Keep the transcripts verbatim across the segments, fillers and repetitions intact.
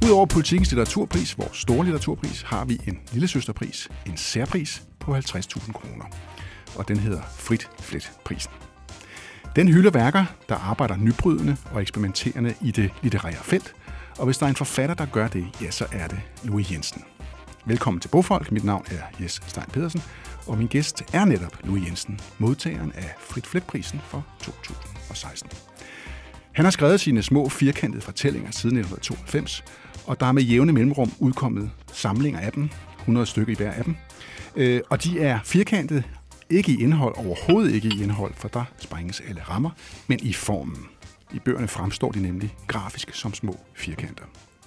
Udover Politikens litteraturpris, vores store litteraturpris, har vi en lille søsterpris, en særpris på halvtreds tusind kroner. Og den hedder Frit Flet-prisen. Den hylder værker, der arbejder nybrydende og eksperimenterende i det litterære felt. Og hvis der er en forfatter, der gør det, ja, så er det Louis Jensen. Velkommen til Bogfolk. Mit navn er Jes Stein Pedersen, og min gæst er netop Louis Jensen, modtageren af Frit Flet-prisen for to tusind og seksten. Han har skrevet sine små firkantede fortællinger siden nitten tooghalvfems, og der er med jævne mellemrum udkommet samlinger af dem, hundrede stykker i hver af dem. Øh, og de er firkantede, ikke i indhold, overhovedet ikke i indhold, for der sprænges alle rammer, men i formen. I bøgerne fremstår de nemlig grafisk som små firkanter.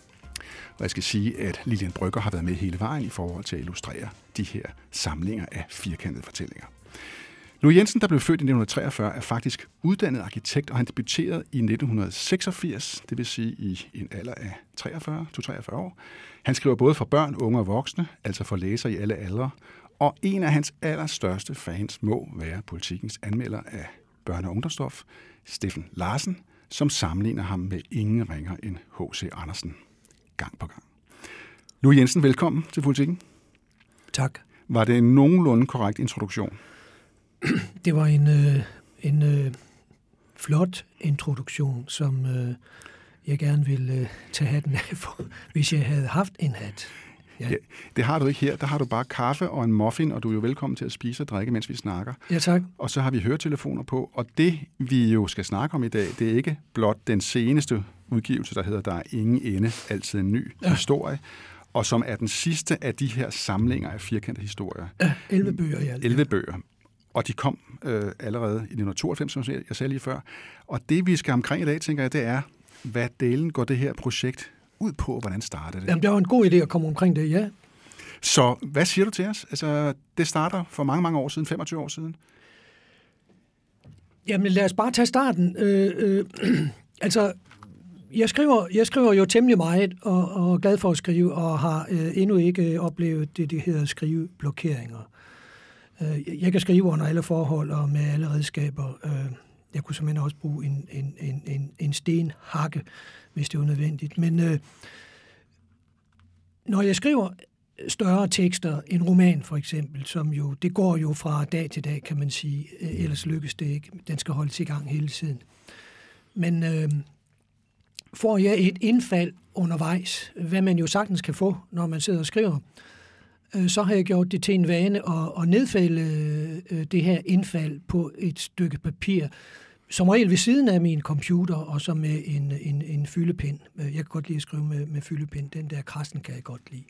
Og jeg skal sige, at Lilian Brøgger har været med hele vejen i forhold til at illustrere de her samlinger af firkantede fortællinger. Louis Jensen, der blev født i nitten treogfyrre, er faktisk uddannet arkitekt, og han debuterede i nitten seksogfirs, det vil sige i en alder af treogfyrre til treogfyrre år. Han skriver både for børn, unge og voksne, altså for læsere i alle aldre, og en af hans allerstørste fans må være Politikens anmelder af børne- og ungdomsstof, Steffen Larsen, som sammenligner ham med ingen ringer end H C Andersen gang på gang. Louis Jensen, velkommen til Politiken. Tak. Var det en nogenlunde korrekt introduktion? Det var en, øh, en øh, flot introduktion, som øh, jeg gerne ville øh, tage hatten af for, hvis jeg havde haft en hat. Ja. Ja, det har du ikke her. Der har du bare kaffe og en muffin, og du er jo velkommen til at spise og drikke, mens vi snakker. Ja, tak. Og så har vi høretelefoner på, og det vi jo skal snakke om i dag, det er ikke blot den seneste udgivelse, der hedder Der er ingen ende, altid en ny ja. historie, og som er den sidste af de her samlinger af firkantede historier. Ja, elleve bøger i alt. elleve bøger. Og de kom øh, allerede i nitten tooghalvfems, som jeg sagde lige før. Og det, vi skal omkring i dag, tænker jeg, det er, hvad delen går det her projekt ud på, hvordan startede det? Jamen, det var en god idé at komme omkring det, ja. Så hvad siger du til os? Altså, det starter for mange, mange år siden, femogtyve år siden. Jamen, lad os bare tage starten. Øh, øh, altså, jeg skriver, jeg skriver jo temmelig meget, og, og er glad for at skrive, og har øh, endnu ikke oplevet det, det hedder skriveblokeringer. Øh, jeg kan skrive under alle forhold og med alle redskaber. Øh, jeg kunne simpelthen også bruge en, en, en, en, en stenhakke, hvis det var nødvendigt. Men øh, når jeg skriver større tekster, en roman for eksempel, som jo, det går jo fra dag til dag, kan man sige, ellers lykkes det ikke. Den skal holdes i gang hele tiden. Men øh, får jeg et indfald undervejs, hvad man jo sagtens kan få, når man sidder og skriver, øh, så har jeg gjort det til en vane at, at nedfælde øh, det her indfald på et stykke papir, som regel ved siden af min computer, og så med en, en, en fyldepind. Jeg kan godt lide at skrive med, med fyldepind. Den der krassen kan jeg godt lide.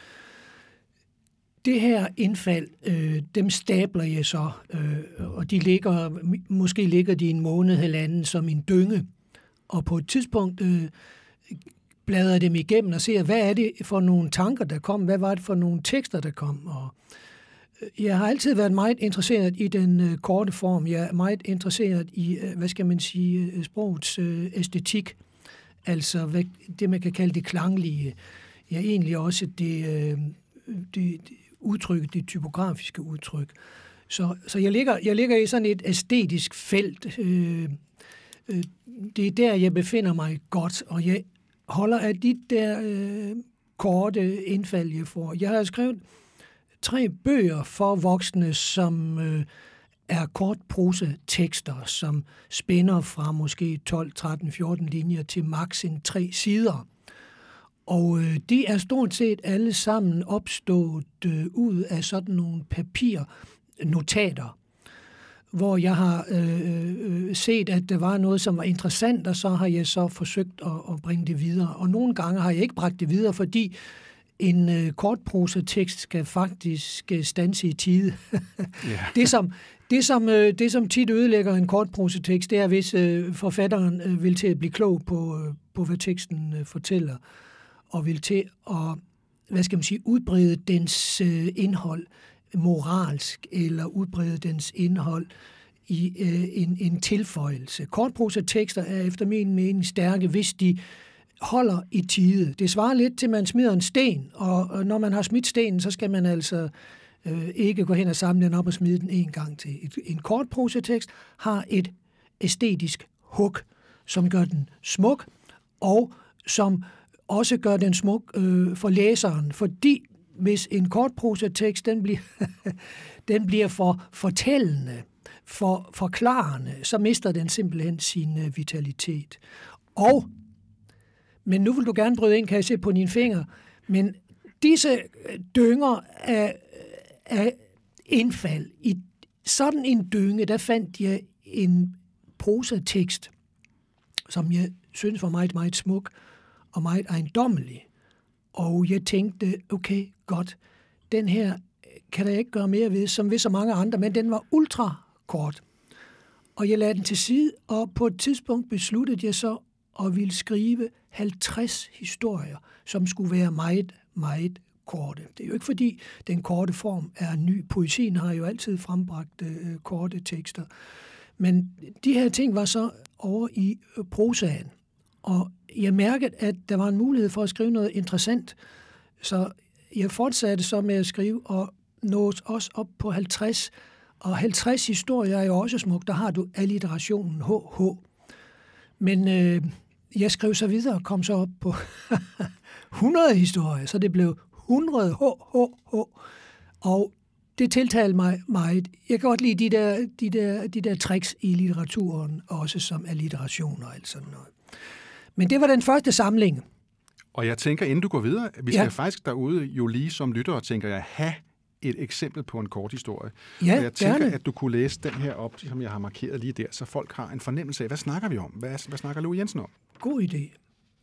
Det her indfald, øh, dem stabler jeg så, øh, og de ligger, måske ligger de en måned eller anden som en dynge. Og på et tidspunkt øh, bladrer jeg dem igennem og ser, hvad er det for nogle tanker, der kom? Hvad var det for nogle tekster, der kom? Og jeg har altid været meget interesseret i den øh, korte form. Jeg er meget interesseret i, øh, hvad skal man sige, øh, sprogets øh, æstetik. Altså hvad, det, man kan kalde det klanglige. Ja, egentlig også det, øh, det, det udtryk, det typografiske udtryk. Så, så jeg, ligger, jeg ligger i sådan et æstetisk felt. Øh, øh, det er der, jeg befinder mig godt, og jeg holder af de der øh, korte indfald, jeg får. Jeg har skrevet tre bøger for voksne, som øh, er kortprosa-tekster, som spænder fra måske tolv, tretten, fjorten linjer til maks en tre sider. Og øh, de er stort set alle sammen opstået øh, ud af sådan nogle papirnotater, hvor jeg har øh, øh, set, at der var noget, som var interessant, og så har jeg så forsøgt at, at bringe det videre. Og nogle gange har jeg ikke bragt det videre, fordi en øh, kortprosa-tekst skal faktisk øh, standse i tide. yeah. det, som, det, som, øh, det, som tit ødelægger en kortprosa-tekst, det er, hvis øh, forfatteren øh, vil til at blive klog på, øh, på hvad teksten øh, fortæller, og vil til at, hvad skal man sige, udbrede dens øh, indhold moralsk, eller udbrede dens indhold i øh, en, en tilføjelse. Kortprosa-tekster er efter min mening stærke, hvis de holder i tide. Det svarer lidt til, at man smider en sten, og når man har smidt stenen, så skal man altså øh, ikke gå hen og samle den op og smide den en gang til. Et, en kortprosatekst har et æstetisk hug, som gør den smuk, og som også gør den smuk øh, for læseren, fordi hvis en kortprosatekst, den bliver, den bliver for fortællende, for forklarende, så mister den simpelthen sin øh, vitalitet. Og, men nu vil du gerne bryde ind, kan jeg se på dine fingre, men disse dynger af, af indfald, i sådan en dynge, der fandt jeg en prosatekst, som jeg synes var meget, meget smuk og meget ejendommelig. Og jeg tænkte, okay, godt, den her kan der ikke gøre mere ved, som ved så mange andre, men den var ultra kort. Og jeg lagde den til side, og på et tidspunkt besluttede jeg så at ville skrive halvtreds historier, som skulle være meget, meget korte. Det er jo ikke fordi, den korte form er ny. Poesien har jo altid frembragt øh, korte tekster. Men de her ting var så over i øh, prosaen. Og jeg mærkede, at der var en mulighed for at skrive noget interessant. Så jeg fortsatte så med at skrive, og nåede også op på halvtreds. Og halvtreds historier er jo også smukt. Der har du alliterationen H H. Men øh, jeg skrev så videre og kom så op på hundrede historier, så det blev hundrede H H H. Og det tiltalte mig meget. Jeg kan godt lide de der, de der, de der tricks i litteraturen, også som alliteration og alt sådan noget. Men det var den første samling. Og jeg tænker, inden du går videre, vi skal ja. faktisk derude jo lige som lyttere, tænker jeg, have et eksempel på en kort historie. Ja, og jeg tænker, gerne. at du kunne læse den her op, som jeg har markeret lige der, så folk har en fornemmelse af, hvad snakker vi om? Hvad, hvad snakker Louis Jensen om? God idé.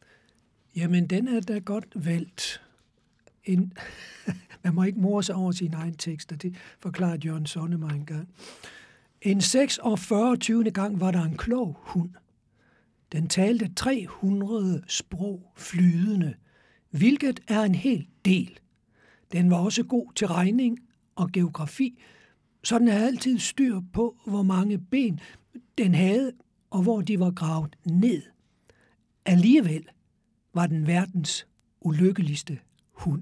Jamen, den er da godt valgt. En Man må ikke more sig over sine egne tekster. Det forklarede Jørgen Sonne mig engang. En seksogfyrre gang var der en klog hund. Den talte tre hundrede sprog flydende, hvilket er en hel del. Den var også god til regning og geografi, så den havde altid styr på, hvor mange ben den havde, og hvor de var gravet ned. Alligevel var den verdens ulykkeligste hund.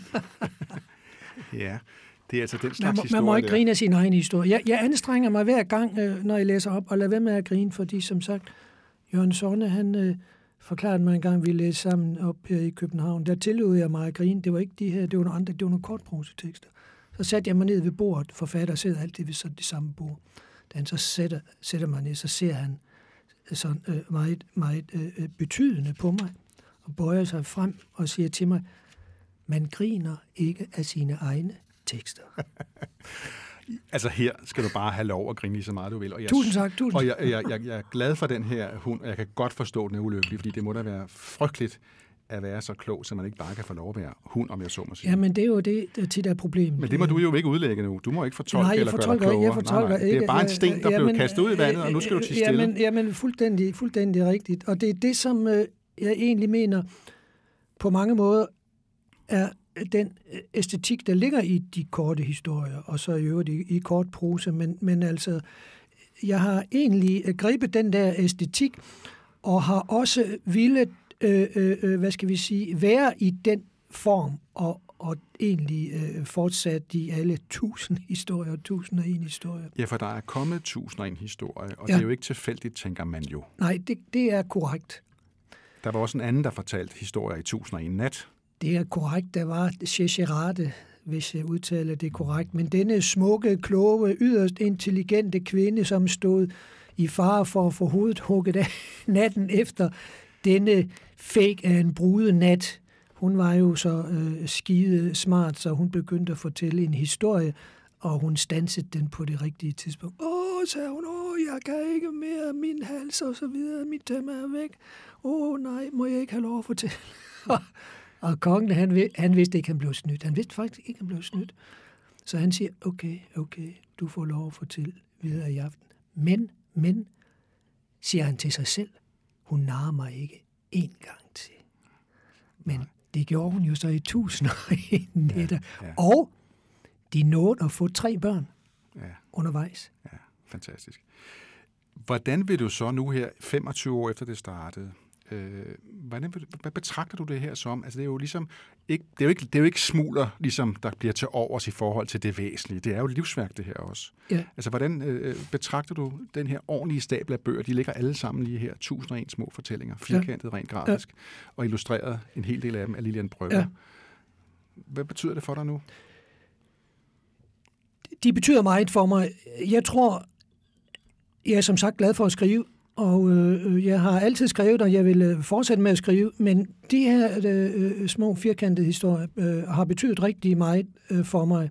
Ja, det er altså den slags man må, historie. Man må ikke der. grine af sin egen historie. Jeg, jeg anstrenger mig hver gang, når jeg læser op, og lader være med at grine, fordi som sagt, Jørgen Sonne, han øh, forklarede mig en gang, vi læste sammen op her i København. Der tillod jeg mig at grine. Det var ikke de her, det var nogle andre, det var nogle kortprosatekster. Så satte jeg mig ned ved bordet. Forfatter sidder altid ved sådan det samme bord. Da han så sætter, sætter mig ned, så ser han sådan øh, meget, meget øh, betydende på mig, og bøjer sig frem og siger til mig, man griner ikke af sine egne tekster. Altså her skal du bare have lov at grine lige så meget, du vil. Og jeg, tusind tak, tusind Og jeg, jeg, jeg, jeg er glad for den her hund, og jeg kan godt forstå, at den er ulykkelig, fordi det må da være frygteligt at være så klog, så man ikke bare kan få lov at være hund, om jeg så må sige. Jamen, det er jo det, der tit er problemet. Men det må du jo ikke udlægge nu. Du må ikke fortolke nej, eller gøre dig klogere. Jeg fortolker nej, nej. ikke. Det er bare en sten, der jamen, blev kastet ud i vandet, og nu skal du tie stille. Jamen, jamen fuldstændig, fuldstændig rigtigt. Og det er det, som øh, jeg egentlig mener på mange måder er den æstetik, der ligger i de korte historier, og så i øvrigt i, i kort prosa, men, men altså, jeg har egentlig grebet den der æstetik, og har også ville, øh, øh, hvad skal vi sige, være i den form, og, og egentlig øh, fortsat i alle tusind historier, tusind og en historier. Ja, for der er kommet tusind og en historier, og ja. Det er jo ikke tilfældigt, tænker man jo. Nej, det, det er korrekt. Der var også en anden, der fortalte historier i tusind og en nat. Det er korrekt, der var Checherade, hvis jeg udtaler det korrekt, men denne smukke, kloge, yderst intelligente kvinde, som stod i fare for at få hovedet hugget af natten efter denne fake af en brude nat. Hun var jo så øh, skide smart, så hun begyndte at fortælle en historie, og hun stansede den på det rigtige tidspunkt. Åh, sagde hun, åh, jeg kan ikke mere, min hals og så videre, mit tæmme er væk. Åh, nej, må jeg ikke have lov at fortælle? Og kongen, han, han vidste ikke, han blev snydt. Han vidste faktisk ikke, han blev snydt. Så han siger, okay, okay, du får lov at fortælle videre i aften. Men, men, siger han til sig selv, hun narrer mig ikke én gang til. Men det gjorde hun jo så i tusind og en nætter. Ja, ja. Og de nåede at få tre børn ja. undervejs. Ja, fantastisk. Hvordan vil du så nu her, femogtyve år efter det startede, Øh, hvordan, hvad betragter du det her som? Altså, det er jo ligesom ikke, det er jo ikke, det er jo ikke smugler, ligesom, der bliver til overs i forhold til det væsentlige. Det er jo livsværk, det her også. Ja. Altså, hvordan øh, betragter du den her ordentlige stabel af bøger? De ligger alle sammen lige her. tusind og en små fortællinger. Firkantet, rent grafisk. Ja. Og illustreret en hel del af dem af Lilian Brøgger. Ja. Hvad betyder det for dig nu? De betyder meget for mig. Jeg tror, jeg er som sagt glad for at skrive, og øh, jeg har altid skrevet, og jeg vil øh, fortsætte med at skrive, men de her øh, små firkantede historier øh, har betydet rigtig meget øh, for mig.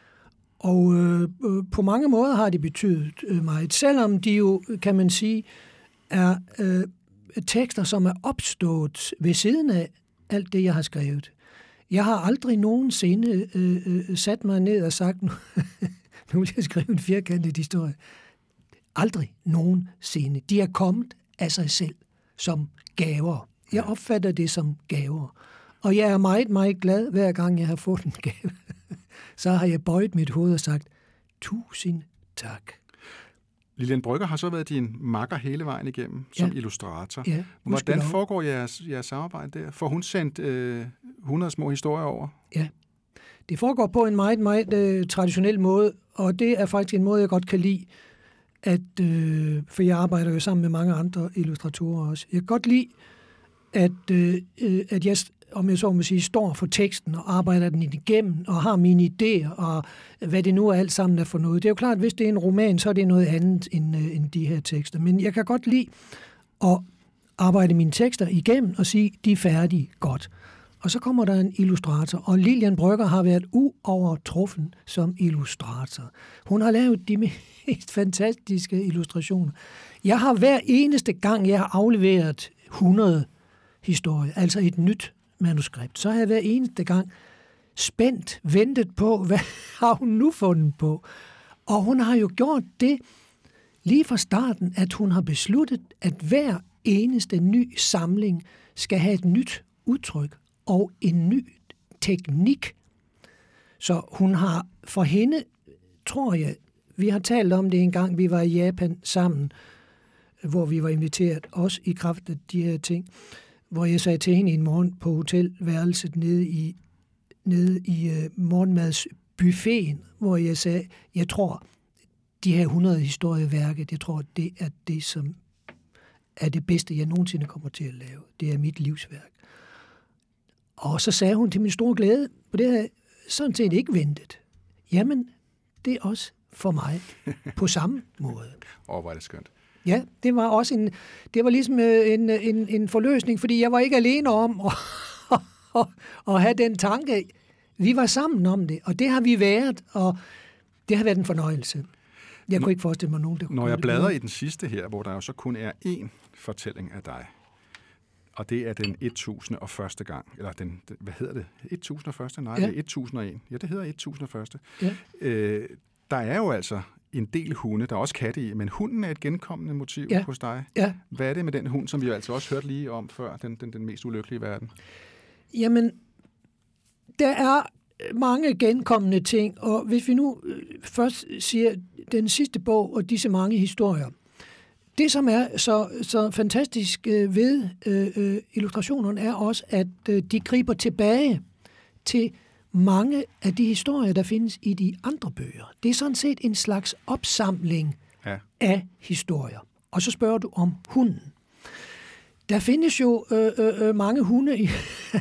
Og øh, øh, på mange måder har de betydet øh, meget, selvom de jo, kan man sige, er øh, tekster, som er opstået ved siden af alt det, jeg har skrevet. Jeg har aldrig nogensinde øh, øh, sat mig ned og sagt, nu, nu vil jeg skrive en firkantet historie. Aldrig nogensinde. De er kommet af sig selv som gaver. Jeg opfatter det som gaver. Og jeg er meget, meget glad, hver gang jeg har fået en gave. Så har jeg bøjet mit hoved og sagt, tusind tak. Lilian Brøgger har så været din makker hele vejen igennem som ja. illustrator. Ja, hvordan foregår jeres, jeres samarbejde der? Får hun sendt øh, hundrede små historier over? Ja, det foregår på en meget, meget øh, traditionel måde, og det er faktisk en måde, jeg godt kan lide, at, øh, for jeg arbejder jo sammen med mange andre illustratorer også. Jeg kan godt lide, at, øh, at jeg, om jeg så må sige, står for teksten og arbejder den igennem og har mine idéer og hvad det nu er alt sammen er for noget. Det er jo klart, at hvis det er en roman, så er det noget andet end, øh, end de her tekster. Men jeg kan godt lide at arbejde mine tekster igennem og sige, de er færdige godt. Og så kommer der en illustrator, og Lilian Brøgger har været uovertruffen som illustrator. Hun har lavet de mest fantastiske illustrationer. Jeg har hver eneste gang, jeg har afleveret hundrede historier, altså et nyt manuskript, så har jeg hver eneste gang spændt, ventet på, hvad har hun nu fundet på? Og hun har jo gjort det lige fra starten, at hun har besluttet, at hver eneste ny samling skal have et nyt udtryk og en ny teknik. Så hun har for hende, tror jeg, vi har talt om det en gang, vi var i Japan sammen, hvor vi var inviteret, også i kraft af de her ting, hvor jeg sagde til hende en morgen på hotelværelset nede i, nede i uh, morgenmadsbuffeten, hvor jeg sagde, jeg tror, de her hundrede historieværker, jeg tror, det er det, som er det bedste, jeg nogensinde kommer til at lave. Det er mit livsværk. Og så sagde hun til min store glæde, på det her sådan set ikke ventet. Jamen, det er også for mig på samme måde. Åh, hvor er det skønt. Ja, det var også en, det var ligesom en, en, en forløsning, fordi jeg var ikke alene om at, at, at have den tanke. Vi var sammen om det, og det har vi været, og det har været en fornøjelse. Jeg kunne ikke forestille mig nogen, der kunne. Når jeg bladrer i den sidste her, hvor der jo så kun er én fortælling af dig, og det er den et tusind og første gang, eller den, hvad hedder det? et tusind og første? Nej, ja. Det er et tusind og en. Ja, det hedder et tusind og første. Ja. Øh, der er jo altså en del hunde, der er også katte i, men hunden er et genkommende motiv ja. hos dig. Ja. Hvad er det med den hund, som vi jo altså også hørte lige om før, den, den, den mest ulykkelige verden? Jamen, der er mange genkommende ting, og hvis vi nu først siger den sidste bog og disse mange historier, det, som er så, så fantastisk ved øh, illustrationerne, er også, at øh, de griber tilbage til mange af de historier, der findes i de andre bøger. Det er sådan set en slags opsamling ja. af historier. Og så spørger du om hunden. Der findes jo øh, øh, mange hunde i,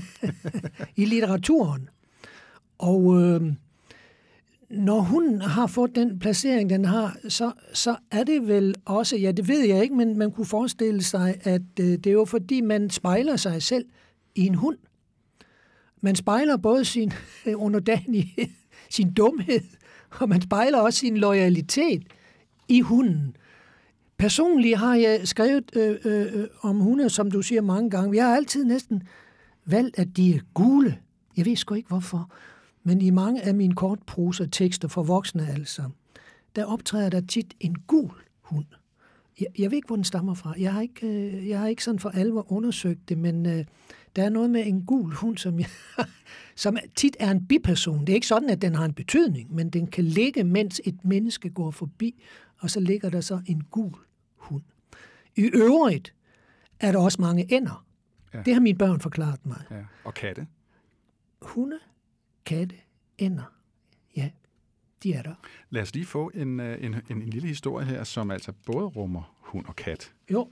i litteraturen. Og øh, når hunden har fået den placering, den har, så, så er det vel også, ja det ved jeg ikke, men man kunne forestille sig, at øh, det er jo fordi, man spejler sig selv i en hund. Man spejler både sin underdanighed, sin dumhed, og man spejler også sin loyalitet i hunden. Personligt har jeg skrevet øh, øh, om hunde, som du siger mange gange. Jeg har altid næsten valgt, at de er gule. Jeg ved sgu ikke hvorfor. Men i mange af mine kortprosa-tekster for voksne altså, der optræder der tit en gul hund. Jeg, jeg ved ikke, hvor den stammer fra. Jeg har ikke, øh, jeg har ikke sådan for alvor undersøgt det, men øh, der er noget med en gul hund, som, jeg, som tit er en biperson. Det er ikke sådan, at den har en betydning, men den kan ligge, mens et menneske går forbi, og så ligger der så en gul hund. I øvrigt er der også mange ænder. Ja. Det har mine børn forklaret mig. Ja. Og katte? Hunde, katte, ænder. Ja, de er der. Lad os lige få en, en, en, en lille historie her, som altså både rummer hund og kat. Jo.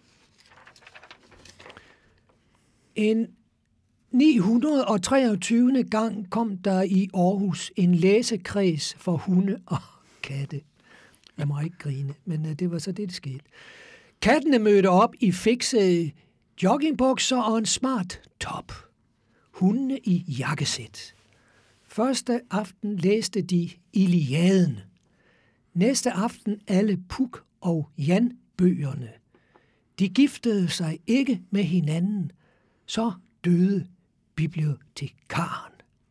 En ni hundrede og treogtyvende gang kom der i Aarhus en læsekreds for hunde og katte. Jeg må ikke grine, men det var så det, der skete. Kattene mødte op i fikse joggingbukser og en smart top. Hundene i jakkesæt. Første aften læste de Iliaden. Næste aften alle Puk og Jan-bøgerne. De giftede sig ikke med hinanden, så døde bibliotekaren.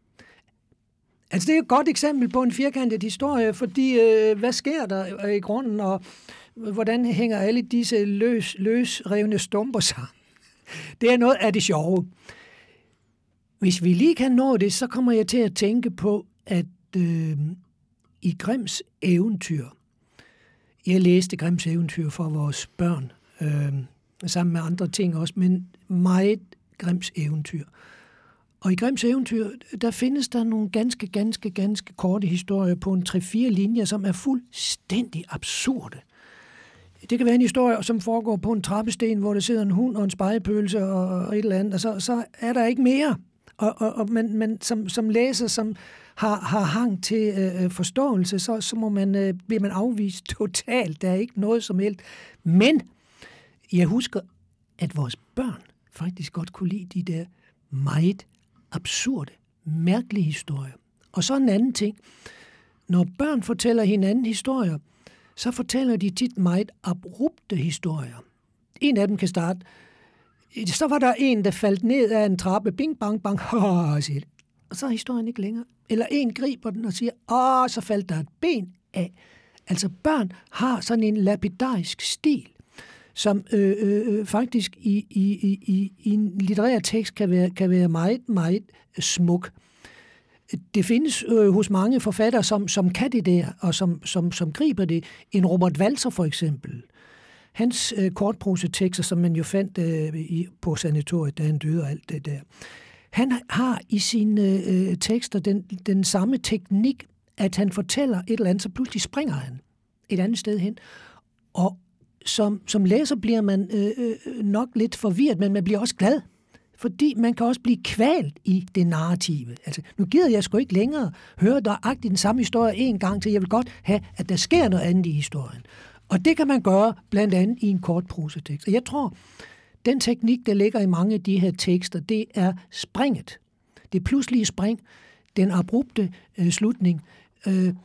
Altså det er et godt eksempel på en firkantet historie, fordi øh, hvad sker der i grunden, og hvordan hænger alle disse løs, løsrevne stumper sammen? Det er noget af det sjove. Hvis vi lige kan nå det, så kommer jeg til at tænke på, at øh, i Grimms eventyr, jeg læste Grimms eventyr for vores børn, øh, sammen med andre ting også, men meget Grimms eventyr. Og i Grimms eventyr, der findes der nogle ganske, ganske, ganske korte historier på en tre-fire linjer, som er fuldstændig absurde. Det kan være en historie, som foregår på en trappesten, hvor der sidder en hund og en spegepølse og, og et eller andet, og så, så er der ikke mere. Og, og, og man, man som, som læser, som har, har hang til øh, forståelse, så, så må man, øh, bliver man afvist totalt. Der er ikke noget som helst. Men jeg husker, at vores børn faktisk godt kunne lide de der meget absurde, mærkelige historier. Og så en anden ting. Når børn fortæller hinanden historier, så fortæller de tit meget abrupte historier. En af dem kan starte. Så var der en, der faldt ned af en trappe. Bing, bang, bang. Og så er historien ikke længere. Eller en griber den og siger, åh, så faldt der et ben af. Altså børn har sådan en lapidarisk stil, som øh, øh, faktisk i, i, i, i en litterær tekst kan være, kan være meget, meget smuk. Det findes øh, hos mange forfattere, som, som kan det der, og som, som, som griber det. En Robert Walser for eksempel. Hans øh, kortprosetekster, som man jo fandt øh, i, på sanatoriet, da han døde og alt det der. Han har i sine øh, tekster den, den samme teknik, at han fortæller et eller andet, så pludselig springer han et andet sted hen. Og som, som læser bliver man øh, øh, nok lidt forvirret, men man bliver også glad. Fordi man kan også blive kvalt i det narrative. Altså, nu gider jeg sgu ikke længere høre nøjagtigt den samme historie en gang til. Jeg vil godt have, at der sker noget andet i historien. Og det kan man gøre blandt andet i en kort prosatekst. Og jeg tror, den teknik, der ligger i mange af de her tekster, det er springet. Det pludselige spring, den abrupte øh, slutning. Øh,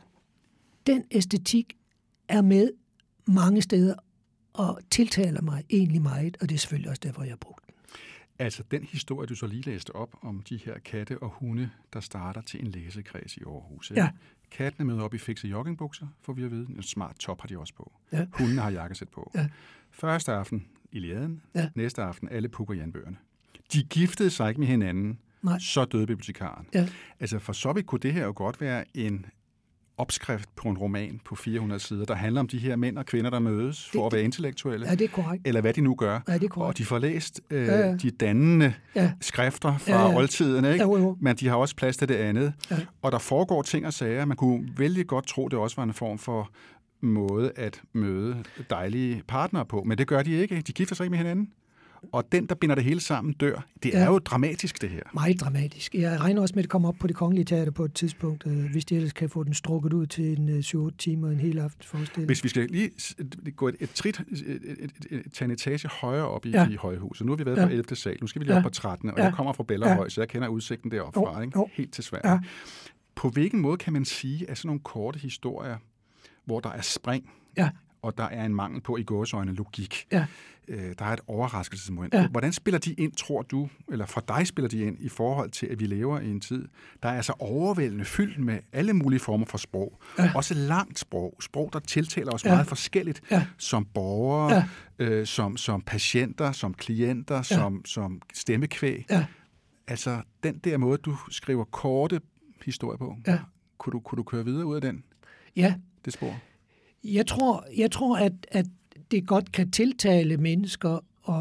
den æstetik er med mange steder og tiltaler mig egentlig meget, og det er selvfølgelig også derfor, jeg har brugt den. Altså den historie, du så lige læste op om de her katte og hunde, der starter til en læsekreds i Aarhus. Ikke? Ja. Kattene møder op i fikse joggingbukser, får vi at vide. En smart top har de også på. Ja. Hundene har jakkesæt på. Ja. Første aften Iliaden, ja. Næste aften alle Puk og Jan-bøgerne. De giftede sig ikke med hinanden, Nej. Så døde bibliotekaren. Ja. Altså for så vidt kunne det her jo godt være en opskrift på en roman på fire hundrede sider, der handler om de her mænd og kvinder, der mødes for det, at være intellektuelle. Ja, det er korrekt. Eller hvad de nu gør. Ja, det er korrekt. Og de får læst øh, ja, ja. de dannende ja. skrifter fra ja, ja. oldtiden, ikke? Ja, jo, jo. Men de har også plads til det andet. Ja. Og der foregår ting og sager. Man kunne vældig godt tro, det også var en form for måde at møde dejlige partnere på. Men det gør de ikke. De gifter sig ikke med hinanden. Og den, der binder det hele sammen, dør. Det er ja. jo dramatisk, det her. Meget dramatisk. Jeg regner også med, at det kommer op på Det Kongelige Teater på et tidspunkt, øh, hvis de ellers kan få den strukket ud til en øh, syv otte timer, en hel aften forestilling. Hvis vi skal lige gå et, et trit, et, et, et, tage en etage højere op i, ja. i Højhuset. Nu har vi været ja. på ellevte sal. Nu skal vi lige ja. op på trettende, og ja. jeg kommer fra Bellerhøj, ja. så jeg kender udsigten deroppe fra, ikke? Oh. Helt til Sverige. Ja. På hvilken måde kan man sige, at sådan nogle korte historier, hvor der er spring, ja. og der er en mangel på i gåseøjne logik. Ja. Øh, der er et overraskelsesmoment. Ja. Hvordan spiller de ind, tror du, eller for dig spiller de ind i forhold til, at vi lever i en tid, der er altså overvældende fyldt med alle mulige former for sprog. Ja. Også langt sprog. Sprog, der tiltaler os ja. meget forskelligt ja. som borgere, ja. øh, som, som patienter, som klienter, ja. som, som stemmekvæg. Ja. Altså, den der måde, du skriver korte historier på, ja. kunne, du, kunne du køre videre ud af den? Ja. Det spor? Jeg tror, jeg tror at, at det godt kan tiltale mennesker, og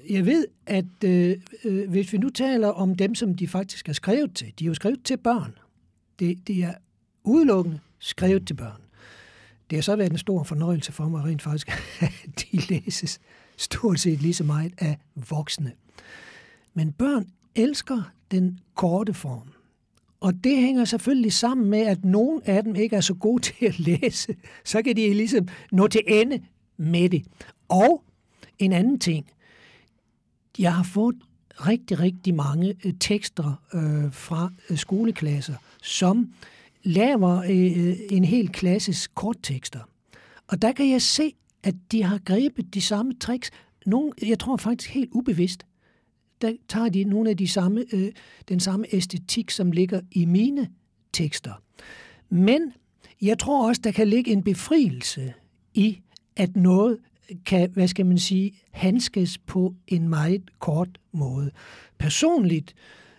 jeg ved, at øh, øh, hvis vi nu taler om dem, som de faktisk er skrevet til, de er jo skrevet til børn. Det, det er udelukkende skrevet til børn. Det har så været en stor fornøjelse for mig rent faktisk, at de læses stort set lige så meget af voksne. Men børn elsker den korte form. Og det hænger selvfølgelig sammen med, at nogle af dem ikke er så gode til at læse. Så kan de ligesom nå til ende med det. Og en anden ting. Jeg har fået rigtig, rigtig mange tekster øh, fra skoleklasser, som laver øh, en helt klassisk korttekster. Og der kan jeg se, at de har grebet de samme tricks. Nogle, jeg tror faktisk helt ubevidst. Der tager de nogle af de samme, øh, den samme æstetik, som ligger i mine tekster. Men jeg tror også, der kan ligge en befrielse i, at noget kan, hvad skal man sige, handskes på en meget kort måde. Personligt,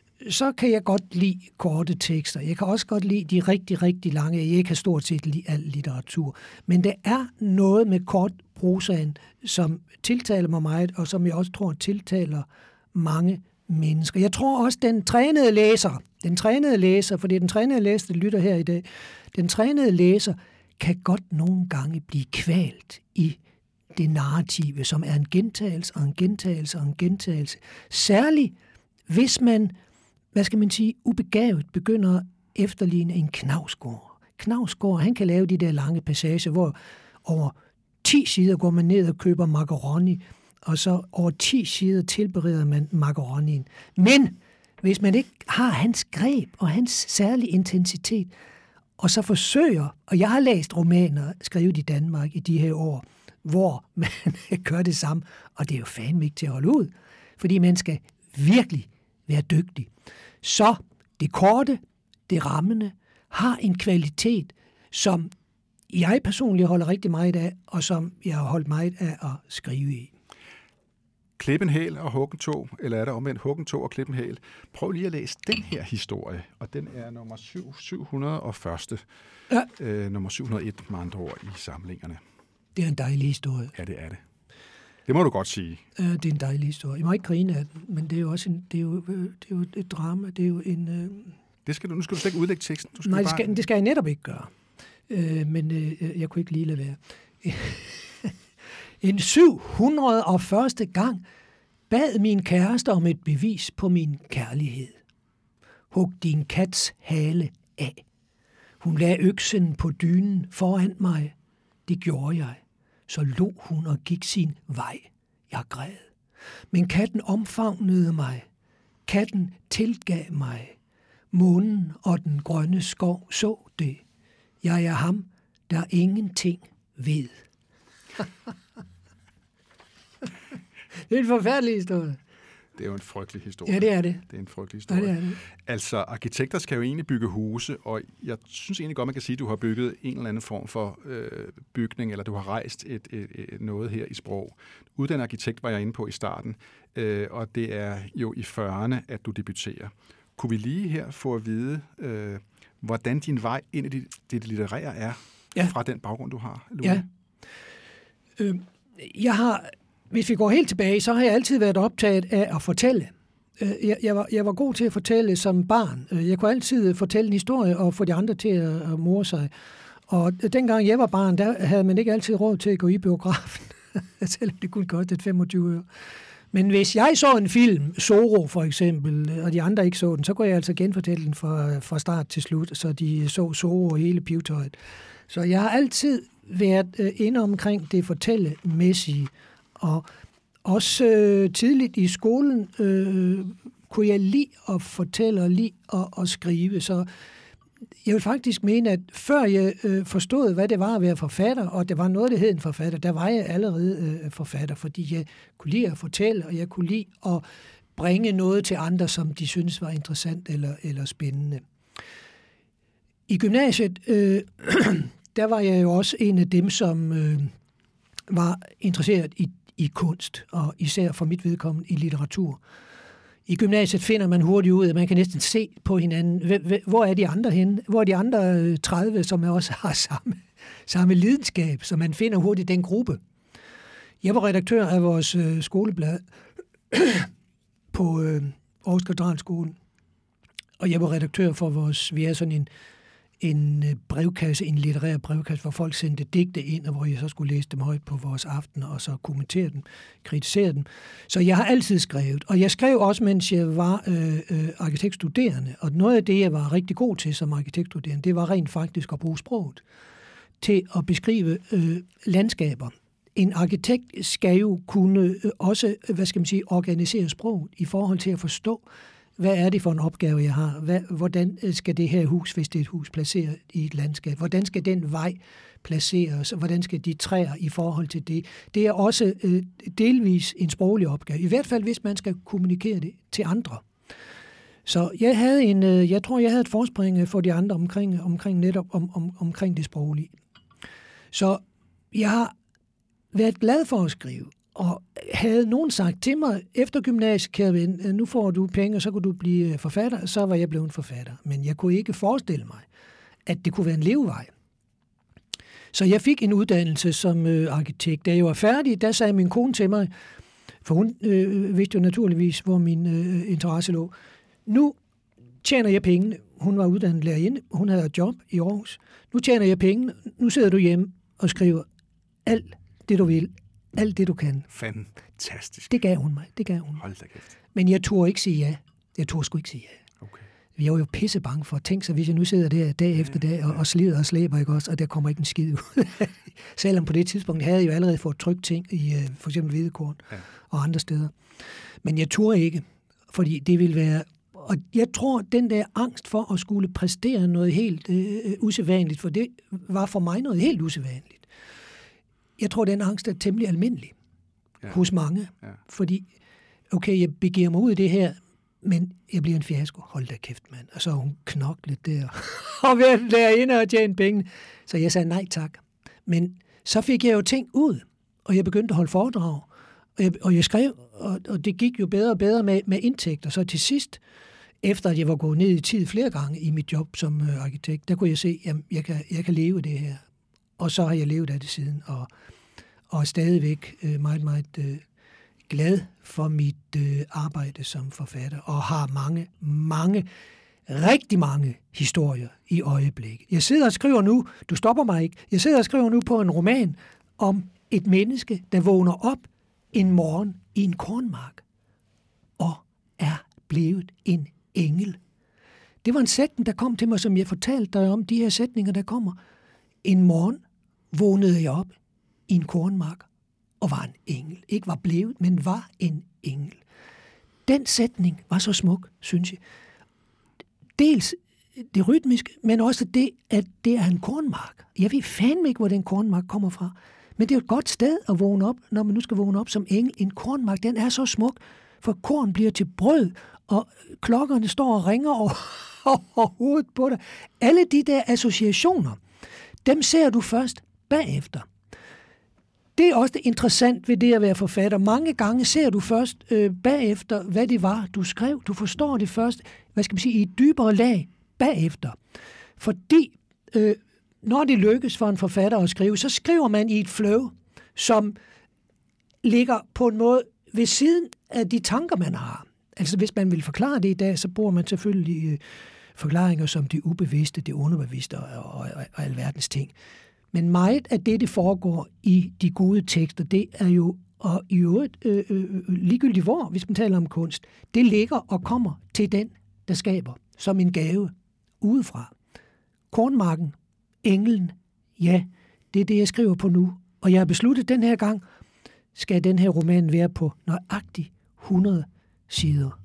så kan jeg godt lide korte tekster. Jeg kan også godt lide de rigtig, rigtig lange. Jeg kan stort set lide al litteratur. Men der er noget med kort prosaen, som tiltaler mig meget, og som jeg også tror tiltaler mange mennesker. Jeg tror også, den trænede læser, den trænede læser, for det er den trænede læser, der lytter her i dag, den trænede læser kan godt nogle gange blive kvalt i det narrative, som er en gentagelse og en gentagelse og en gentagelse. Særligt, hvis man, hvad skal man sige, ubegavet begynder at efterligne en Knausgård. Knausgård, han kan lave de der lange passager, hvor over ti sider går man ned og køber macaroni, og så over ti sider tilbereder man macaronien. Men hvis man ikke har hans greb og hans særlige intensitet, og så forsøger, og jeg har læst romaner skrevet i Danmark i de her år, hvor man gør det samme, og det er jo fandme ikke til at holde ud, fordi man skal virkelig være dygtig. Så det korte, det rammende, har en kvalitet, som jeg personligt holder rigtig meget af, og som jeg har holdt meget af at skrive i. Klippenhæl og Huggentog, eller er der omvendt Huggentog og Klippenhæl? Prøv lige at læse den her historie, og den er nummer syv hundrede og et. Ja. Øh, nummer syv hundrede og et med andre ord i samlingerne. Det er en dejlig historie. Ja, det er det. Det må du godt sige. Ja, det er en dejlig historie. Jeg må ikke grine af den, men det er jo også en, det er jo, det er jo et drama. Det er jo en... Øh... Det skal du, nu skal du slet ikke udlægge teksten. Du skal Nej, bare... det, skal, det skal jeg netop ikke gøre. Øh, men øh, jeg kunne ikke lige lade være. En syv hundrede og første gang bad min kæreste om et bevis på min kærlighed. Hug din kats hale af. Hun lagde øksen på dynen foran mig. Det gjorde jeg. Så lå hun og gik sin vej. Jeg græd. Men katten omfavnede mig. Katten tilgav mig. Månen og den grønne skov så det. Jeg er ham, der ingenting ved. Det er en forfærdelig historie. Det er jo en frygtelig historie. Ja, det er det. Det er en frygtelig historie. Ja, det er det. Altså, arkitekter skal jo egentlig bygge huse, og jeg synes egentlig godt, man kan sige, at du har bygget en eller anden form for øh, bygning, eller du har rejst et, et, et, noget her i Sprog. Uddannet arkitekt var jeg inde på i starten, øh, og det er jo i fyrrerne, at du debuterer. Kunne vi lige her få at vide, øh, hvordan din vej ind i det, det litterære er, ja, fra den baggrund, du har, Louis? Ja. Øh, jeg har... Hvis vi går helt tilbage, så har jeg altid været optaget af at fortælle. Jeg, jeg, var, jeg var god til at fortælle som barn. Jeg kunne altid fortælle en historie og få de andre til at, at more sig. Og dengang jeg var barn, der havde man ikke altid råd til at gå i biografen, selvom det kunne koste femogtyve øre. Men hvis jeg så en film, Zorro for eksempel, og de andre ikke så den, så kunne jeg altså genfortælle den fra, fra start til slut, så de så Zorro og hele pivetøjet. Så jeg har altid været inde omkring det fortællemæssige. Og også øh, tidligt i skolen øh, kunne jeg lide at fortælle og lide at, at skrive. Så jeg vil faktisk mene, at før jeg øh, forstod, hvad det var at være forfatter, og det var noget, der hed en forfatter, der var jeg allerede øh, forfatter, fordi jeg kunne lide at fortælle, og jeg kunne lide at bringe noget til andre, som de synes var interessant eller, eller spændende. I gymnasiet, øh, der var jeg jo også en af dem, som øh, var interesseret i i kunst, og især for mit vedkommende i litteratur. I gymnasiet finder man hurtigt ud, at man kan næsten se på hinanden, hvor er de andre henne? Hvor er de andre tredive, som også har samme, samme lidenskab, så man finder hurtigt den gruppe. Jeg var redaktør af vores skoleblad, på øh, Aarhus Katedralskolen. Og jeg var redaktør for vores, vi er sådan en, en brevkasse, en litterær brevkasse, hvor folk sendte digte ind, og hvor jeg så skulle læse dem højt på vores aftener, og så kommentere dem, kritisere dem. Så jeg har altid skrevet, og jeg skrev også, mens jeg var øh, øh, arkitektstuderende, og noget af det, jeg var rigtig god til som arkitektstuderende, det var rent faktisk at bruge sproget til at beskrive øh, landskaber. En arkitekt skal jo kunne øh, også, hvad skal man sige, organisere sproget i forhold til at forstå, hvad er det for en opgave, jeg har? Hvad, hvordan skal det her hus, hvis det er et hus, placeret i et landskab? Hvordan skal den vej placeres? Hvordan skal de træer i forhold til det? Det er også øh, delvis en sproglig opgave. I hvert fald, hvis man skal kommunikere det til andre. Så jeg havde en, øh, jeg tror, jeg havde et forspring for de andre omkring, omkring netop om, om, omkring det sproglige. Så jeg har været glad for at skrive. Og havde nogen sagt til mig, efter gymnasiet, kære ven, nu får du penge, og så kunne du blive forfatter, så var jeg blevet en forfatter. Men jeg kunne ikke forestille mig, at det kunne være en levevej. Så jeg fik en uddannelse som øh, arkitekt. Da jeg var færdig, der sagde min kone til mig, for hun øh, vidste jo naturligvis, hvor min øh, interesse lå. Nu tjener jeg pengene. Hun var uddannet lærerinde, hun havde et job i Aarhus. Nu tjener jeg pengene, nu sidder du hjemme og skriver alt det, du vil. Alt det, du kan. Fantastisk. Det gav hun mig. Det gav hun. Hold da kæft. Men jeg turde ikke sige ja. Jeg turde sgu ikke sige ja. Okay. Vi var jo pisse bange for at tænke sig, hvis jeg nu sidder der dag ja, efter dag og, og slider og slæber, ikke også, og der kommer ikke en skid ud. Selvom på det tidspunkt havde jeg jo allerede fået trykt ting i uh, for eksempel Hvedekorn ja. og andre steder. Men jeg turde ikke, fordi det ville være... Og jeg tror, den der angst for at skulle præstere noget helt uh, usædvanligt, for det var for mig noget helt usædvanligt. Jeg tror, den angst er temmelig almindelig ja. hos mange. Ja. Fordi, okay, jeg begiver mig ud i det her, men jeg bliver en fiasko. Hold da kæft, mand. Og så har hun knoklet der og været derinde og tjene penge. Så jeg sagde nej tak. Men så fik jeg jo ting ud, og jeg begyndte at holde foredrag. Og jeg, og jeg skrev, og, og det gik jo bedre og bedre med, med indtægter. Så til sidst, efter at jeg var gået ned i tid flere gange i mit job som øh, arkitekt, der kunne jeg se, at jeg kan, jeg kan leve det her. Og så har jeg levet af det siden, og, og er stadigvæk øh, meget, meget øh, glad for mit øh, arbejde som forfatter, og har mange, mange, rigtig mange historier i øjeblikket. Jeg sidder og skriver nu, du stopper mig ikke, jeg sidder og skriver nu på en roman om et menneske, der vågner op en morgen i en kornmark, og er blevet en engel. Det var en sætning, der kom til mig, som jeg fortalte dig om, de her sætninger, der kommer. En morgen vågnede jeg op i en kornmark og var en engel. Ikke var blevet, men var en engel. Den sætning var så smuk, synes jeg. Dels det rytmiske, men også det, at det er en kornmark. Jeg ved fandme ikke, hvor den kornmark kommer fra. Men det er jo et godt sted at vågne op, når man nu skal vågne op som engel. En kornmark, den er så smuk, for korn bliver til brød, og klokkerne står og ringer over, over hovedet på dig. Alle de der associationer, dem ser du først bagefter. Det er også det interessant ved det at være forfatter. Mange gange ser du først øh, bagefter, hvad det var, du skrev. Du forstår det først, hvad skal man sige, i et dybere lag bagefter. Fordi øh, når det lykkes for en forfatter at skrive, så skriver man i et flow, som ligger på en måde ved siden af de tanker, man har. Altså hvis man vil forklare det i dag, så bruger man selvfølgelig øh, forklaringer som det ubevidste, det underbevidste og, og, og, og alverdens ting. Men meget af det, det foregår i de gode tekster, det er jo, og i øvrigt øh, øh, ligegyldigt hvor, hvis man taler om kunst, det ligger og kommer til den, der skaber, som en gave udefra. Kornmarken, englen, ja, det er det, jeg skriver på nu. Og jeg har besluttet den her gang, skal den her roman være på nøjagtigt hundrede sider.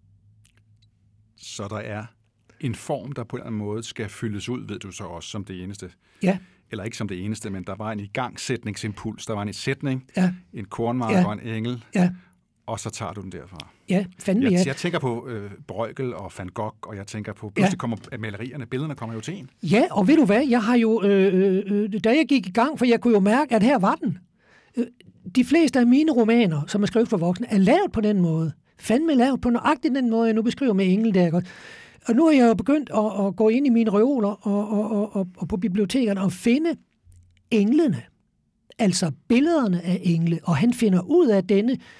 Så der er en form, der på en eller anden måde skal fyldes ud, ved du så også, som det eneste. Ja. Eller ikke som det eneste, men der var en igangsætningsimpuls. Der var en sætning, ja. en kornmark ja. og en engel, ja. og så tager du den derfra. Ja, fandme jeg, ja. Jeg tænker på øh, Bruegel og Van Gogh, og jeg tænker på, pludselig ja. kommer malerierne, billederne kommer jo til en. Ja, og ved du hvad, jeg har jo, øh, øh, da jeg gik i gang, for jeg kunne jo mærke, at her var den. Øh, de fleste af mine romaner, som er skrevet for voksne, er lavet på den måde. Fandme lavet på nøjagtigt den måde, jeg nu beskriver med engel der, godt. Og nu er jeg jo begyndt at, at gå ind i mine reoler og, og, og, og, og på bibliotekerne og finde englene, altså billederne af engle, og han finder ud af denne,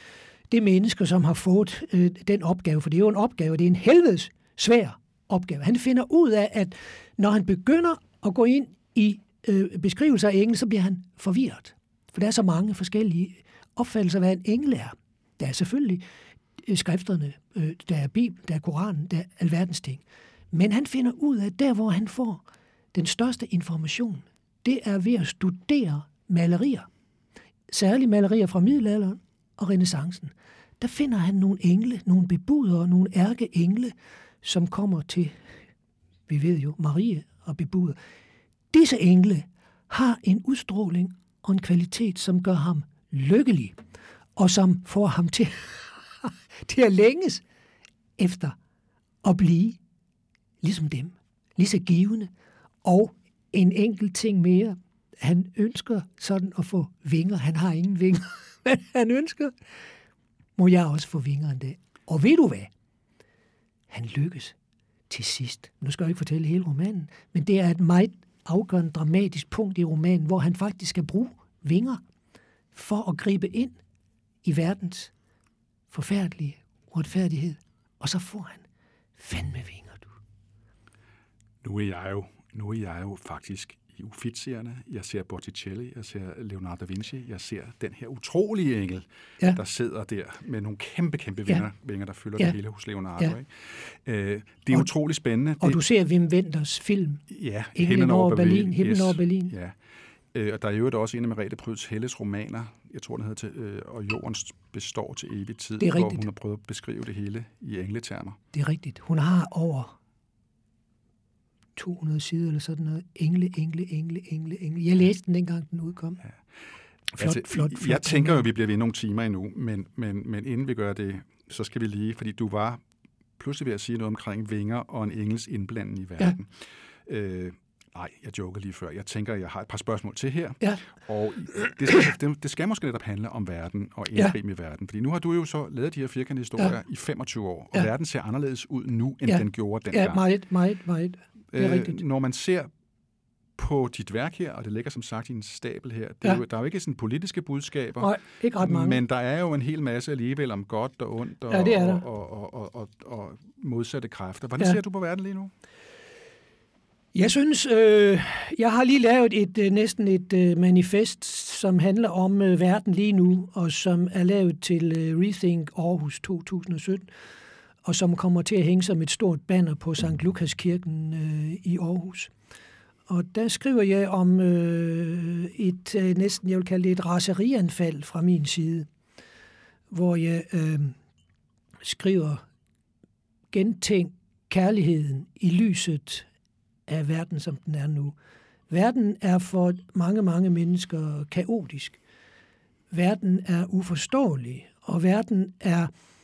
det er mennesker, som har fået øh, den opgave, for det er jo en opgave, det er en helvedes svær opgave. Han finder ud af, at når han begynder at gå ind i øh, beskrivelser af engle, så bliver han forvirret. For der er så mange forskellige opfattelser af, hvad en engel er. Der er selvfølgelig øh, skrifterne, øh, der er Bibelen, der er Koranen, der er alverdens ting. Men han finder ud af, at der, hvor han får den største information, det er ved at studere malerier. Særligt malerier fra middelalderen og renæssancen. Der finder han nogle engle, nogle bebudere, nogle ærkeengle, som kommer til, vi ved jo, Marie og bebuder. Disse engle har en udstråling og en kvalitet, som gør ham lykkelig, og som får ham til, til at længes efter at blive ligesom dem, lige så givende. Og en enkelt ting mere, han ønsker sådan at få vinger. Han har ingen vinger, men han ønsker, må jeg også få vinger en dag. Og ved du hvad? Han lykkes til sidst. Nu skal jeg ikke fortælle hele romanen, men det er et meget afgørende dramatisk punkt i romanen, hvor han faktisk skal bruge vinger for at gribe ind i verdens forfærdelige uretfærdighed. Og så får han fandme vinger, du. Nu er jeg jo, nu er jeg jo faktisk i Uffizierne. Jeg ser Botticelli, jeg ser Leonardo da Vinci, jeg ser den her utrolige engel, ja. Der sidder der med nogle kæmpe, kæmpe vinger, ja. vinger der fylder ja. det hele hos Leonardo. Ja. Ikke? Øh, det er og, utrolig spændende. Og det, du ser Wim Wenders film, ja, Himlen over Berlin. Himlen yes, over Berlin. Ja. Øh, og der er jo også en af Merete Pryds Helles romaner, jeg tror, den hedder til, øh, Og jorden består til evig tid, hvor rigtigt. Hun har prøvet at beskrive det hele i engletermer. Det er rigtigt. Hun har over to hundrede sider eller sådan noget. Engle, engle, engle, engle, engle. Jeg læste den dengang, den udkom. Ja. Flot, altså, flot, flot. Jeg tænker jo, at vi bliver ved nogle timer endnu, men, men, men inden vi gør det, så skal vi lige, fordi du var pludselig ved at sige noget omkring vinger og en engels indblanding i verden. Ja. Øh, nej, jeg joker lige før. Jeg tænker, at jeg har et par spørgsmål til her. Ja. Og det skal, det, det skal måske netop handle om verden og indgriben ja. i verden. Fordi nu har du jo så lavet de her firkantede historier ja. i femogtyve år, og ja. verden ser anderledes ud nu, end ja. den gjorde dengang. Ja, meget, meget, meget. Det er rigtigt. Øh, når man ser på dit værk her, og det ligger som sagt i en stabel her, det er ja. jo, der er jo ikke sådan politiske budskaber, nej, ikke ret mange. Men der er jo en hel masse alligevel om godt og ondt og, ja, det er der. og, og, og, og, og modsatte kræfter. Hvordan ja. ser du på verden lige nu? Jeg synes, øh, jeg har lige lavet et øh, næsten et øh, manifest, som handler om øh, verden lige nu, og som er lavet til øh, Rethink Aarhus to tusind og sytten, og som kommer til at hænge som et stort banner på Sankt Lukas Kirken øh, i Aarhus. Og der skriver jeg om øh, et øh, næsten, jeg vil kalde det et raserianfald fra min side, hvor jeg øh, skriver, gentænk kærligheden i lyset af verden, som den er nu. Verden er for mange, mange mennesker kaotisk. Verden er uforståelig, og verden er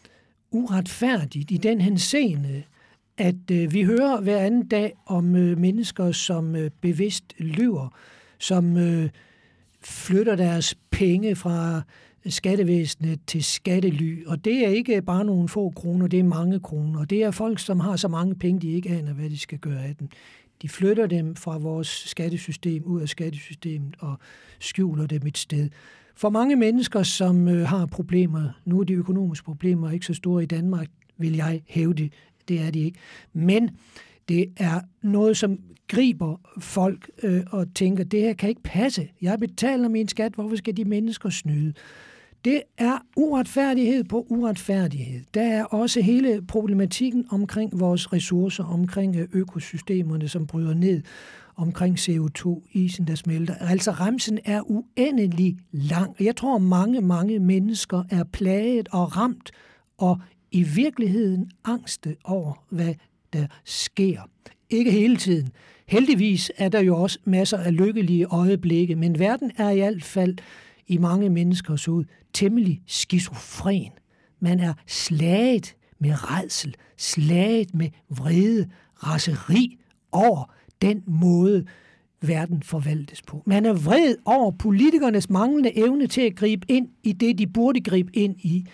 uretfærdig i den henseende, at øh, vi hører hver anden dag om øh, mennesker, som øh, bevidst lyver, som øh, flytter deres penge fra skattevæsenet til skattely, og det er ikke bare nogle få kroner, det er mange kroner. Det er folk, som har så mange penge, de ikke aner, hvad de skal gøre af dem. De flytter dem fra vores skattesystem ud af skattesystemet og skjuler dem et sted. For mange mennesker, som øh, har problemer, nu er de økonomiske problemer ikke så store i Danmark, vil jeg hævde, det er de ikke. Men det er noget, som griber folk øh, og tænker, det her kan ikke passe. Jeg betaler min skat, hvorfor skal de mennesker snyde? Det er uretfærdighed på uretfærdighed. Der er også hele problematikken omkring vores ressourcer, omkring økosystemerne, som bryder ned, omkring C O to, isen, der smelter. Altså remsen er uendelig lang. Jeg tror, mange, mange mennesker er plaget og ramt, og i virkeligheden angste over, hvad der sker. Ikke hele tiden. Heldigvis er der jo også masser af lykkelige øjeblikke, men verden er i hvert fald i mange menneskers ud temmelig skizofren. Man er slaget med rædsel, slaget med vrede, raseri over den måde, verden forvaltes på. Man er vred over politikernes manglende evne til at gribe ind i det, de burde gribe ind i.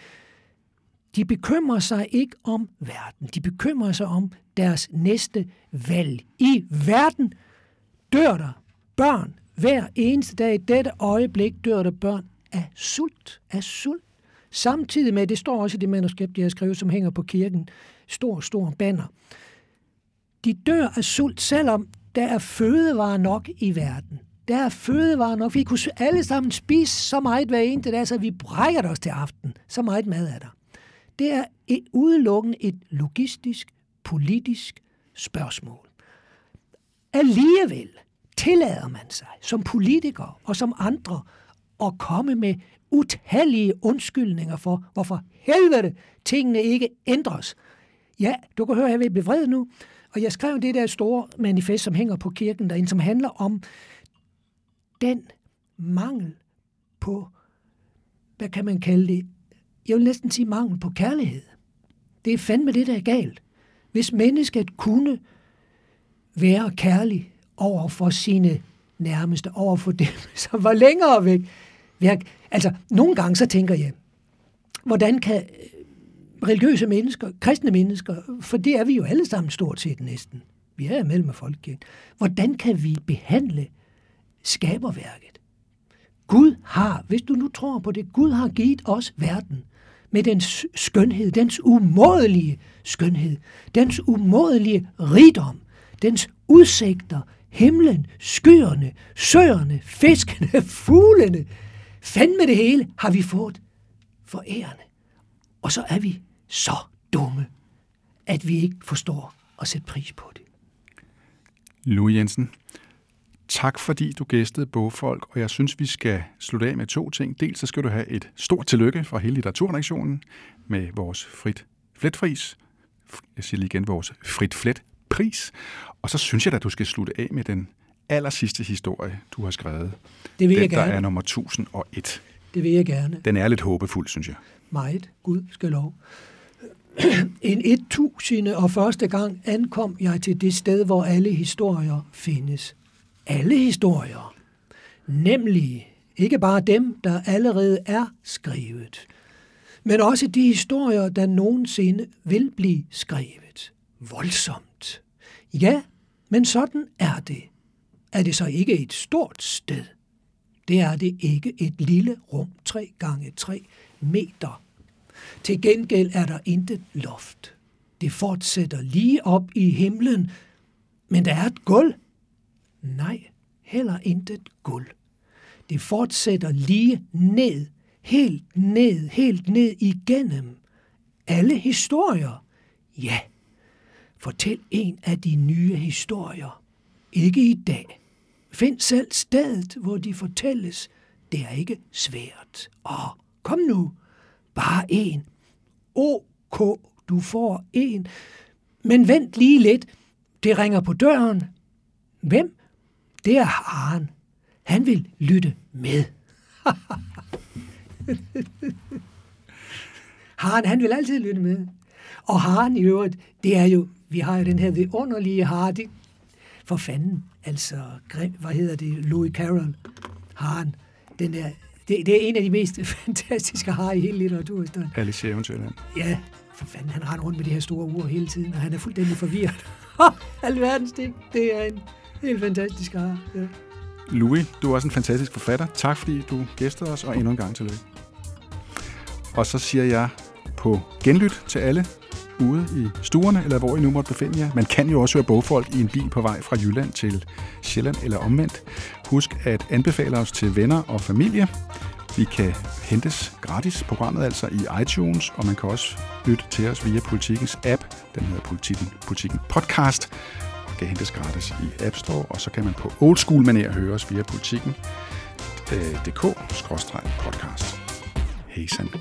De bekymrer sig ikke om verden. De bekymrer sig om deres næste valg. I verden dør der børn. Hver eneste dag i dette øjeblik dør der børn af sult. Af sult. Samtidig med, det står også i det manuskript, jeg har skrevet, som hænger på kirken, stor, stor banner. De dør af sult, selvom der er fødevarer nok i verden. Der er fødevarer nok. Vi kunne alle sammen spise så meget hver eneste dag, så vi brækker os til aften. Så meget mad er der. Det er et, udelukkende et logistisk, politisk spørgsmål. Alligevel tillader man sig som politiker og som andre at komme med utallige undskyldninger for, hvorfor helvede tingene ikke ændres. Ja, du kan høre, at jeg vil blive vred nu. Og jeg skrev det der store manifest, som hænger på kirken derinde, som handler om den mangel på, hvad kan man kalde det? Jeg vil næsten sige mangel på kærlighed. Det er fandme det, der er galt. Hvis mennesket kunne være kærlig over for sine nærmeste, over for dem, som var længere væk. Altså, nogle gange så tænker jeg, hvordan kan religiøse mennesker, kristne mennesker, for det er vi jo alle sammen stort set næsten. Vi er mellem af folkekirken. Hvordan kan vi behandle skaberværket? Gud har, hvis du nu tror på det, Gud har givet os verden med dens skønhed, dens umådelige skønhed, dens umådelige rigdom, dens udsigter, himlen, skyerne, søerne, fiskene, fuglene. Fandme det hele har vi fået forærende. Og så er vi så dumme, at vi ikke forstår at sætte pris på det. Louis Jensen, tak fordi du gæstede Bogfolk, og jeg synes, vi skal slutte af med to ting. Dels så skal du have et stort tillykke fra hele litteraturredaktionen med vores Frit Flet-pris. Jeg siger lige igen, vores Frit Flet-pris. Og så synes jeg, at du skal slutte af med den aller sidste historie, du har skrevet. Det vil den, jeg gerne. Der er nummer tusind og et. Det vil jeg gerne. Den er lidt håbefuld, synes jeg. Meget. Gud skal lov. En et tusinde og første gang ankom jeg til det sted, hvor alle historier findes. Alle historier. Nemlig ikke bare dem, der allerede er skrevet, men også de historier, der nogensinde vil blive skrevet. Voldsomt. Ja, men sådan er det. Er det så ikke et stort sted? Det er det ikke, et lille rum, tre gange tre meter. Til gengæld er der intet loft. Det fortsætter lige op i himlen, men der er et gulv. Nej, heller intet gulv. Det fortsætter lige ned, helt ned, helt ned igennem. Alle historier. Ja, fortæl en af de nye historier. Ikke i dag. Find selv stedet, hvor de fortælles. Det er ikke svært. Åh, kom nu. Bare en. Ok, du får en. Men vent lige lidt. Det ringer på døren. Hvem? Det er Haren. Han vil lytte med. Haren, han vil altid lytte med. Og Haren i øvrigt, det er jo, vi har jo den her vidunderlige hare, det, for fanden, altså, hvad hedder det, Louis Carroll, Haren, den er, det, det er en af de mest fantastiske harer i hele litteraturhistorien. Alice i Eventyrland. Ja, for fanden, han render rundt med de her store ure hele tiden, og han er fuldstændig forvirret. Alverdens ting, det er en helt fantastisk hare, ja. Louis, du er også en fantastisk forfatter. Tak fordi du gæstede os, og endnu en gang tillykke. Og så siger jeg på genlyt til alle ude i stuerne, eller hvor I nu måtte befinde jer. Man kan jo også høre Bogfolk i en bil på vej fra Jylland til Sjælland eller omvendt. Husk at anbefale os til venner og familie. Vi kan hentes gratis, programmet altså i iTunes, og man kan også lytte til os via Politikens app. Den hedder Politiken, Politiken Podcast. Kan hentes gratis i App Store, og så kan man på old school manér høre os via politikken punktum d k skråstreg podcast. Hej sandt.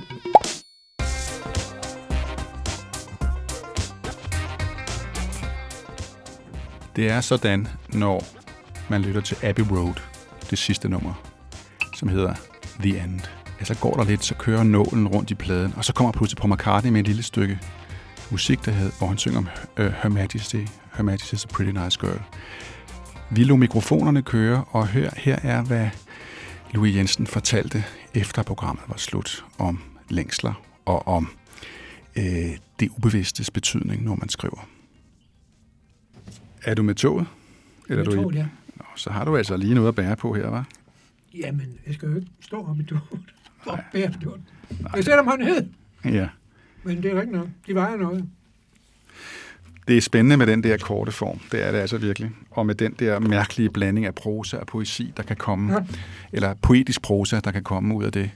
Det er sådan, når man lytter til Abbey Road, det sidste nummer, som hedder The End. Ja, så går der lidt, så kører nålen rundt i pladen, og så kommer pludselig Paul McCartney med et lille stykke musik, der hedder, hvor han synger om uh, Her Majesty. Her Majesty is a pretty nice girl. Vi lod mikrofonerne køre, og hør, her er, hvad Louis Jensen fortalte, efter programmet var slut, om længsler og om øh, det ubevidstes betydning, når man skriver. Er du med toget? Eller med du toget, ja. Nå, så har du altså lige noget at bære på her, hva'? Jamen, jeg skal jo ikke stå op i toget. for Bærstuen. Jeg sætter mig ned. Ja. Men det er ikke noget. De vejer noget. Det er spændende med den der korte form. Det er det altså virkelig. Og med den der mærkelige blanding af prosa og poesi, der kan komme, ja. Eller poetisk prosa, der kan komme ud af det.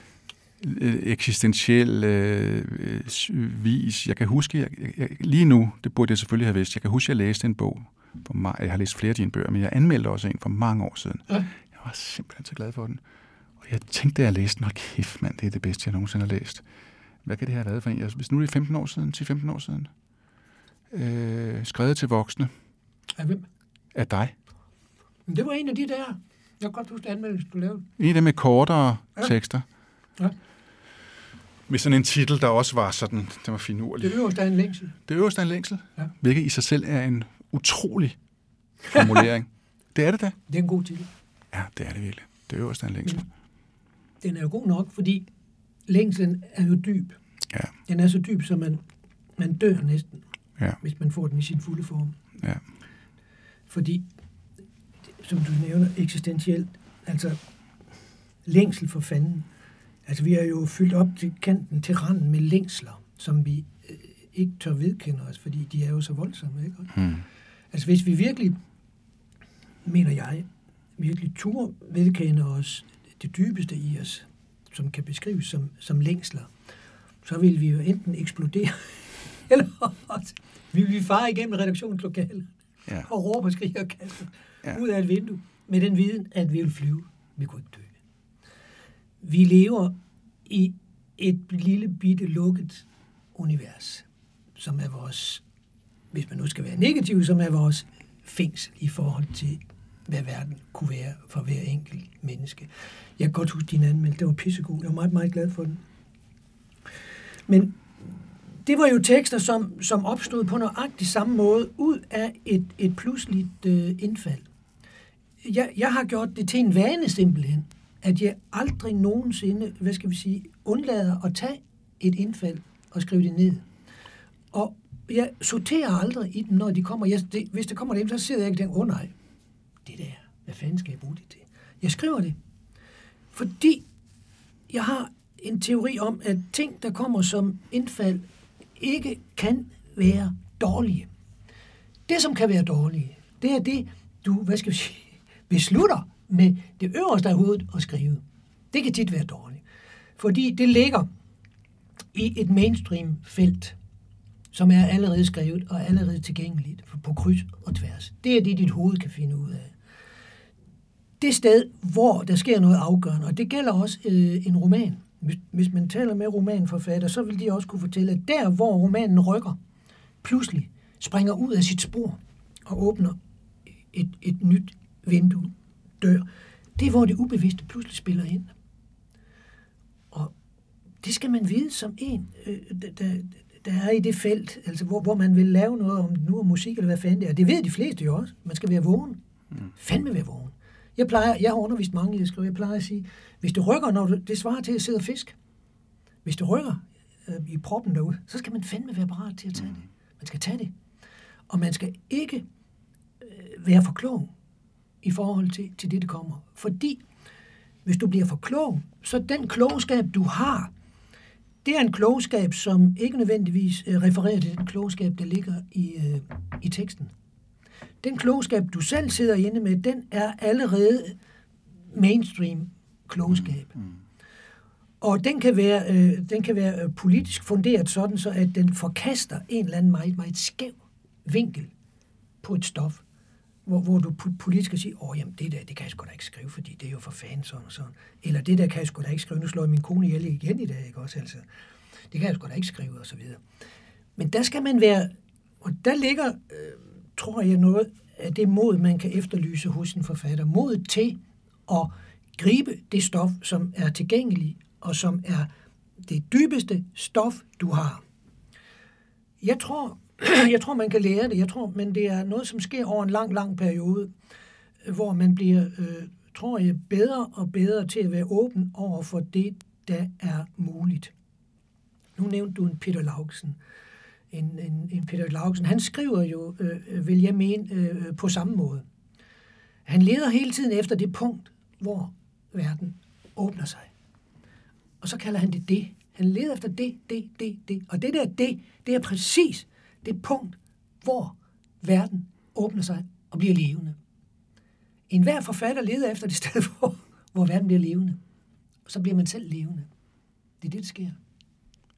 Eksistentiel øh, vis. Jeg kan huske, jeg, jeg, lige nu, det burde jeg selvfølgelig have vidst, jeg kan huske, jeg læste en bog, for mig, jeg har læst flere af dine bøger, men jeg anmeldte også en for mange år siden. Ja. Jeg var simpelthen så glad for den. Og jeg tænkte, da jeg læste den, hold kæft mand, det er det bedste, jeg nogensinde har læst. Hvad kan det have været for en? Hvis nu er det femten år siden, ti til femten år siden. Øh, skrevet til voksne. Af hvem? Af dig. Men det var en af de der, jeg kan godt huske anmeldelsen, du lavede. En af dem med kortere ja. tekster. Ja. Med sådan en titel, der også var sådan, den var finurlig. Det øverste er en længsel. Det øverste er en længsel, ja. Hvilket i sig selv er en utrolig formulering. Det er det da. Det er en god titel. Ja, det er det virkelig. Det øverste er en længsel. Men den er jo god nok, fordi længslen er jo dyb. Ja. Den er så dyb, så man, man dør næsten, ja. hvis man får den i sin fulde form. Ja. Fordi, som du nævner, eksistentielt, altså længsel for fanden. Altså, vi er jo fyldt op til kanten, til randen med længsler, som vi øh, ikke tør vedkende os, fordi de er jo så voldsomme, ikke? Hmm. Altså, hvis vi virkelig, mener jeg, virkelig turde vedkende os det dybeste i os, som kan beskrives som, som længsler, så vil vi jo enten eksplodere, eller også vil vi fare igennem redaktionslokalet ja. og råbe og skrige og kaste ja. ud af et vindue, med den viden, at vi vil flyve. Vi kunne ikke dø. Vi lever i et lille bitte lukket univers, som er vores, hvis man nu skal være negativ, som er vores fængsel i forhold til, hvad verden kunne være for hver enkelt menneske. Jeg kan godt huske din anmeldelse. Det var pissegod. Jeg var meget, meget glad for den. Men det var jo tekster, som, som opstod på nøjagtig samme måde ud af et, et pludseligt øh, indfald. Jeg, jeg har gjort det til en vane simpelthen, at jeg aldrig nogensinde, hvad skal vi sige, undlader at tage et indfald og skrive det ned. Og jeg sorterer aldrig i dem, når de kommer. Jeg, det, hvis det kommer dem, så sidder jeg ikke og tænker, åh nej, det der, hvad fanden skal jeg bruge det til? Jeg skriver det, fordi jeg har en teori om, at ting, der kommer som indfald, ikke kan være dårlige. Det, som kan være dårlige, det er det, du, hvad skal vi sige, beslutter med det øverste af hovedet at skrive. Det kan tit være dårligt. Fordi det ligger i et mainstream-felt, som er allerede skrevet og allerede tilgængeligt på kryds og tværs. Det er det, dit hoved kan finde ud af. Det sted, hvor der sker noget afgørende, og det gælder også øh, en roman. Hvis, hvis man taler med romanforfatter, så vil de også kunne fortælle, at der, hvor romanen rykker, pludselig springer ud af sit spor og åbner et, et nyt vindue, dør, det er, hvor det ubevidste pludselig spiller ind. Og det skal man vide som en, øh, der, der er i det felt, altså hvor, hvor man vil lave noget, om nu er musik eller hvad fanden det er. Det ved de fleste jo også. Man skal være vågen. Mm. Fandme være vågen. Jeg plejer, jeg har undervist mange i at skrive, jeg plejer at sige, hvis det rykker, når du, det svarer til at sidde og fisk. Hvis det rykker øh, i proppen derude, så skal man fandme være parat til at tage det. Man skal tage det. Og man skal ikke øh, være for klog i forhold til, til det, der kommer. Fordi hvis du bliver for klog, så den klogskab, du har, det er en klogskab, som ikke nødvendigvis øh, refererer til den klogskab, der ligger i, øh, i teksten. Den klogskab, du selv sidder inde med, den er allerede mainstream klogskab. Mm. Mm. Og den kan være, øh, den kan være politisk funderet sådan, så at den forkaster en eller anden meget, meget skæv vinkel på et stof, hvor, hvor du politisk kan sige, åh, jamen det der, det kan jeg sgu da ikke skrive, fordi det er jo for fanden sådan og sådan. Eller det der kan jeg sgu da ikke skrive, nu slår jeg min kone ihjel igen i dag, ikke også? Altså, det kan jeg sgu da ikke skrive, og så videre. Men der skal man være, og der ligger, øh, tror jeg, noget af det mod, man kan efterlyse hos en forfatter. Mod til at gribe det stof, som er tilgængeligt, og som er det dybeste stof, du har. Jeg tror, jeg tror, man kan lære det, jeg tror, men det er noget, som sker over en lang, lang periode, hvor man bliver, øh, tror jeg, bedre og bedre til at være åben over for det, der er muligt. Nu nævnte du en Peter Laugesen. En, en, en Peter Laugesen, han skriver jo, øh, vil jeg mene, øh, på samme måde. Han leder hele tiden efter det punkt, hvor verden åbner sig. og så kalder han det det. Han leder efter det, det, det, det. Og det der det, det er præcis det punkt, hvor verden åbner sig og bliver levende. En hver forfatter leder efter det sted, hvor, hvor verden bliver levende. Og så bliver man selv levende. Det er det, der sker.